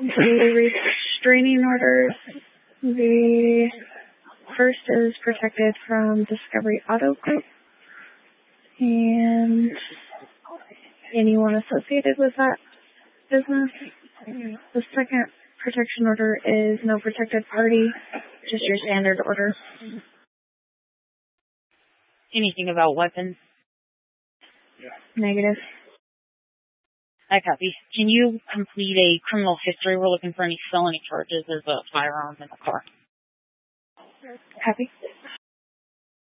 The restraining orders. The first is protected from Discovery Auto Group and anyone associated with that business. The second protection order is no protected party, just your standard order. Anything about weapons? Negative. I copy. Can you complete a criminal history? We're looking for any felony charges. There's a firearm in the car. Copy.